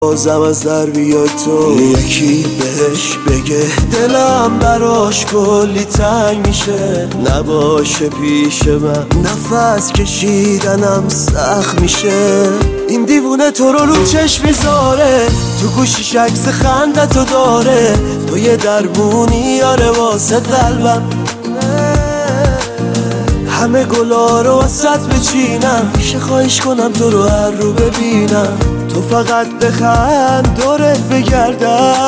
بازم از در بیای تو، یکی بهش بگه دلم براش کلی تنگ میشه، نباشه پیش من نفس کشیدنم سخت میشه. این دیوونه تو رو چشم میذاره، تو گوشیش عکس خندتو داره، تو یه درمونی آره واسه قلبم. همه گلا رو وسط بچینم، میشه خواهش کنم تو رو هر رو ببینم، تو فقط بخند دورت بگردم.